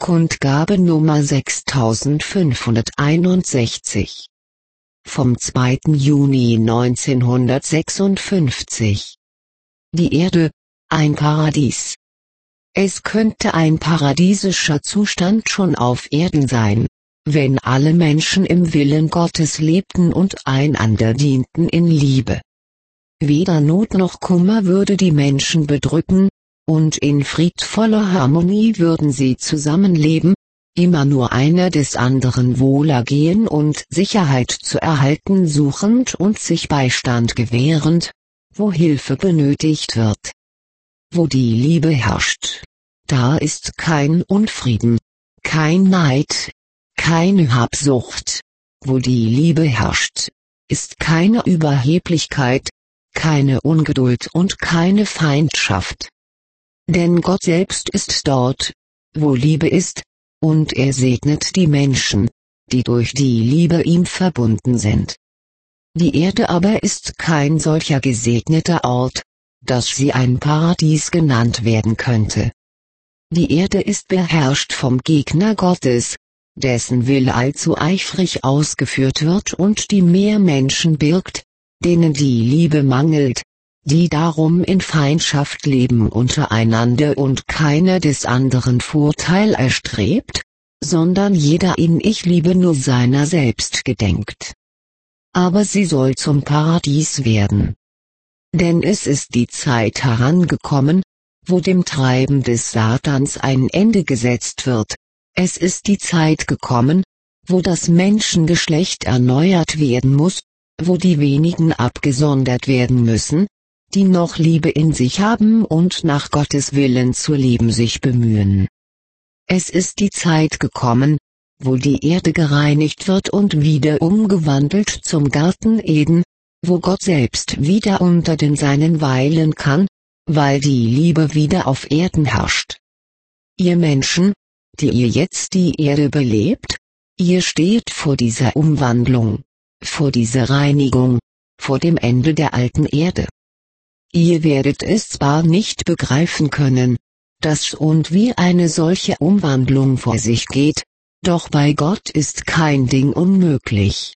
Kundgabe Nummer 6561. Vom 2. Juni 1956. Die Erde, ein Paradies. Es könnte ein paradiesischer Zustand schon auf Erden sein, wenn alle Menschen im Willen Gottes lebten und einander dienten in Liebe. Weder Not noch Kummer würde die Menschen bedrücken, und in friedvoller Harmonie würden sie zusammenleben, immer nur einer des anderen Wohlergehen und Sicherheit zu erhalten suchend und sich Beistand gewährend, wo Hilfe benötigt wird. Wo die Liebe herrscht, da ist kein Unfrieden, kein Neid, keine Habsucht. Wo die Liebe herrscht, ist keine Überheblichkeit, keine Ungeduld und keine Feindschaft. Denn Gott selbst ist dort, wo Liebe ist, und er segnet die Menschen, die durch die Liebe ihm verbunden sind. Die Erde aber ist kein solcher gesegneter Ort, dass sie ein Paradies genannt werden könnte. Die Erde ist beherrscht vom Gegner Gottes, dessen Wille allzu eifrig ausgeführt wird und die mehr Menschen birgt, denen die Liebe mangelt, die darum in Feindschaft leben untereinander und keiner des anderen Vorteil erstrebt, sondern jeder in Ich-Liebe nur seiner selbst gedenkt. Aber sie soll zum Paradies werden. Denn es ist die Zeit herangekommen, wo dem Treiben des Satans ein Ende gesetzt wird, es ist die Zeit gekommen, wo das Menschengeschlecht erneuert werden muss, wo die wenigen abgesondert werden müssen, die noch Liebe in sich haben und nach Gottes Willen zu leben sich bemühen. Es ist die Zeit gekommen, wo die Erde gereinigt wird und wieder umgewandelt zum Garten Eden, wo Gott selbst wieder unter den Seinen weilen kann, weil die Liebe wieder auf Erden herrscht. Ihr Menschen, die ihr jetzt die Erde belebt, ihr steht vor dieser Umwandlung, vor dieser Reinigung, vor dem Ende der alten Erde. Ihr werdet es zwar nicht begreifen können, dass und wie eine solche Umwandlung vor sich geht, doch bei Gott ist kein Ding unmöglich.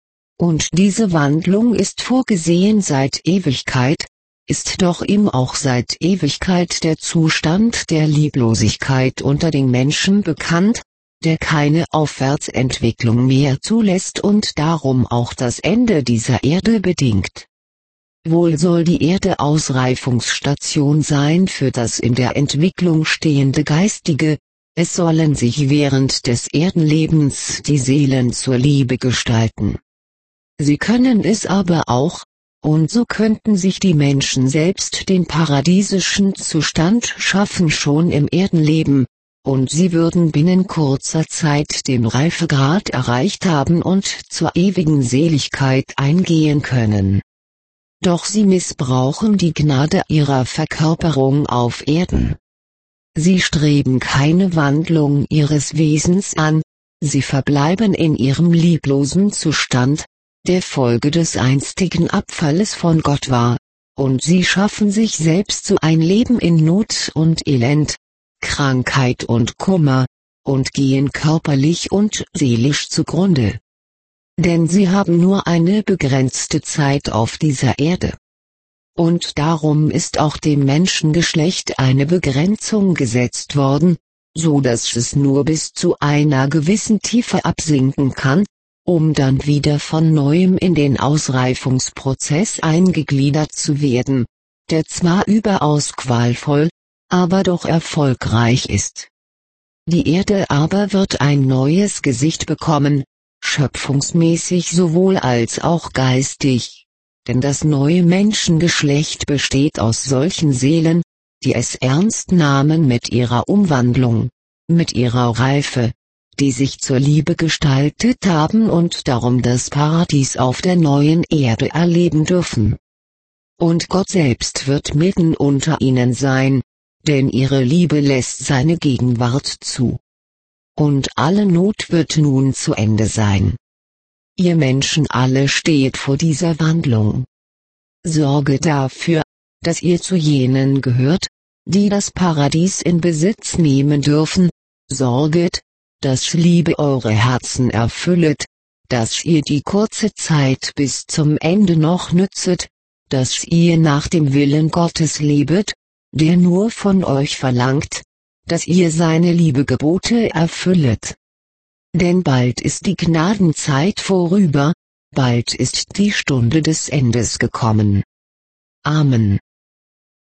Und diese Wandlung ist vorgesehen seit Ewigkeit, ist doch ihm auch seit Ewigkeit der Zustand der Lieblosigkeit unter den Menschen bekannt, der keine Aufwärtsentwicklung mehr zulässt und darum auch das Ende dieser Erde bedingt. Wohl soll die Erde Ausreifungsstation sein für das in der Entwicklung stehende Geistige, es sollen sich während des Erdenlebens die Seelen zur Liebe gestalten. Sie können es aber auch, und so könnten sich die Menschen selbst den paradiesischen Zustand schaffen schon im Erdenleben, und sie würden binnen kurzer Zeit den Reifegrad erreicht haben und zur ewigen Seligkeit eingehen können. Doch sie missbrauchen die Gnade ihrer Verkörperung auf Erden. Sie streben keine Wandlung ihres Wesens an, sie verbleiben in ihrem lieblosen Zustand, der Folge des einstigen Abfalles von Gott war, und sie schaffen sich selbst so ein Leben in Not und Elend, Krankheit und Kummer, und gehen körperlich und seelisch zugrunde. Denn sie haben nur eine begrenzte Zeit auf dieser Erde. Und darum ist auch dem Menschengeschlecht eine Begrenzung gesetzt worden, so dass es nur bis zu einer gewissen Tiefe absinken kann, um dann wieder von neuem in den Ausreifungsprozess eingegliedert zu werden, der zwar überaus qualvoll, aber doch erfolgreich ist. Die Erde aber wird ein neues Gesicht bekommen, schöpfungsmäßig sowohl als auch geistig, denn das neue Menschengeschlecht besteht aus solchen Seelen, die es ernst nahmen mit ihrer Umwandlung, mit ihrer Reife, die sich zur Liebe gestaltet haben und darum das Paradies auf der neuen Erde erleben dürfen. Und Gott selbst wird mitten unter ihnen sein, denn ihre Liebe lässt seine Gegenwart zu. Und alle Not wird nun zu Ende sein. Ihr Menschen alle steht vor dieser Wandlung. Sorge dafür, dass ihr zu jenen gehört, die das Paradies in Besitz nehmen dürfen, sorget, dass Liebe eure Herzen erfüllet, dass ihr die kurze Zeit bis zum Ende noch nützet, dass ihr nach dem Willen Gottes lebet, der nur von euch verlangt, dass ihr seine Liebegebote erfüllet. Denn bald ist die Gnadenzeit vorüber, bald ist die Stunde des Endes gekommen. Amen.